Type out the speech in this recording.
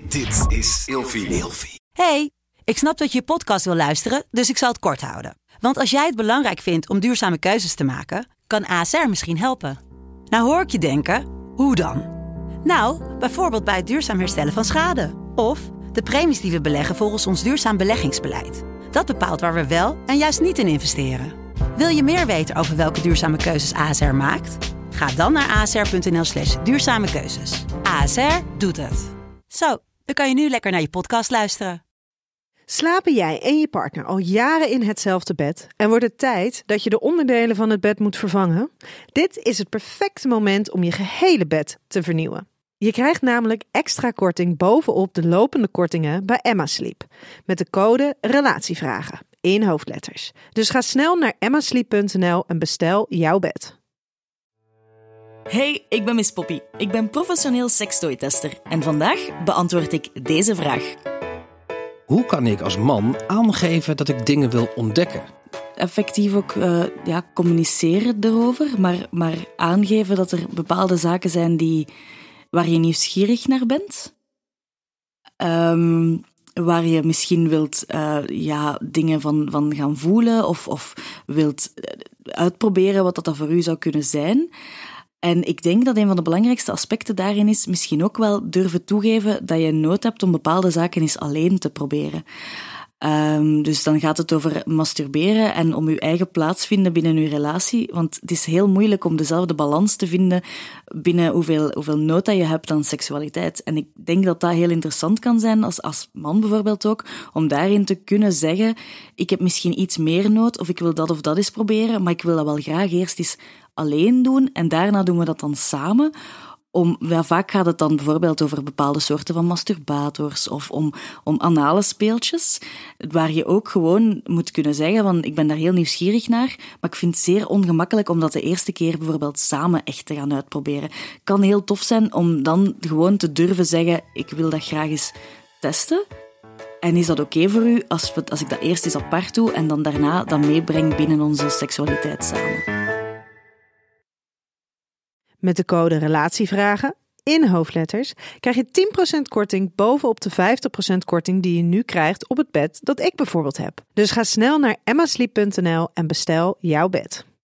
Dit is Ilfie. Hey, ik snap dat je podcast wil luisteren, dus ik zal het kort houden. Want als jij het belangrijk vindt om duurzame keuzes te maken, kan ASR misschien helpen. Nou hoor ik je denken, hoe dan? Nou, bijvoorbeeld bij het duurzaam herstellen van schade. Of de premies die we beleggen volgens ons duurzaam beleggingsbeleid. Dat bepaalt waar we wel en juist niet in investeren. Wil je meer weten over welke duurzame keuzes ASR maakt? Ga dan naar asr.nl/duurzame keuzes. ASR doet het. Zo, dan kan je nu lekker naar je podcast luisteren. Slapen jij en je partner al jaren in hetzelfde bed en wordt het tijd dat je de onderdelen van het bed moet vervangen? Dit is het perfecte moment om je gehele bed te vernieuwen. Je krijgt namelijk extra korting bovenop de lopende kortingen bij Emma Sleep. Met de code RELATIEVRAGEN in hoofdletters. Dus ga snel naar emmasleep.nl en bestel jouw bed. Hey, ik ben Miss Poppy. Ik ben professioneel sekstooi-tester. En vandaag beantwoord ik deze vraag. Hoe kan ik als man aangeven dat ik dingen wil ontdekken? Effectief ook communiceren erover, maar aangeven dat er bepaalde zaken zijn waar je nieuwsgierig naar bent. Waar je misschien wilt dingen van gaan voelen of wilt uitproberen wat dat voor u zou kunnen zijn. En ik denk dat een van de belangrijkste aspecten daarin is misschien ook wel durven toegeven dat je nood hebt om bepaalde zaken eens alleen te proberen. Dus dan gaat het over masturberen en om je eigen plaats vinden binnen je relatie. Want het is heel moeilijk om dezelfde balans te vinden binnen hoeveel nood dat je hebt aan seksualiteit. En ik denk dat dat heel interessant kan zijn, als man bijvoorbeeld ook, om daarin te kunnen zeggen, ik heb misschien iets meer nood of ik wil dat of dat eens proberen, maar ik wil dat wel graag eerst eens alleen doen en daarna doen we dat dan samen. Vaak gaat het dan bijvoorbeeld over bepaalde soorten van masturbators of om anale speeltjes, waar je ook gewoon moet kunnen zeggen van ik ben daar heel nieuwsgierig naar, maar ik vind het zeer ongemakkelijk om dat de eerste keer bijvoorbeeld samen echt te gaan uitproberen. Het kan heel tof zijn om dan gewoon te durven zeggen ik wil dat graag eens testen. En is dat oké voor u als ik dat eerst eens apart doe en dan daarna dat meebreng binnen onze seksualiteit samen? Met de code RELATIEVRAGEN in hoofdletters krijg je 10% korting bovenop de 50% korting die je nu krijgt op het bed dat ik bijvoorbeeld heb. Dus ga snel naar emmasleep.nl en bestel jouw bed.